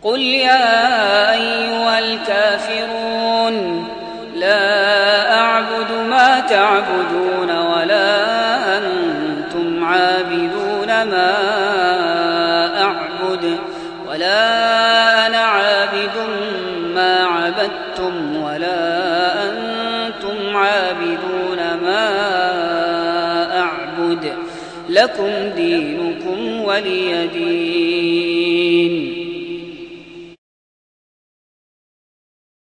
قل يا أيها الكافرون لا أعبد ما تعبدون ولا أنتم عابدون ما أعبد ولا أنا عابد ما عبدتم ولا أنتم عابدون ما أعبد لكم دينكم ولي دين.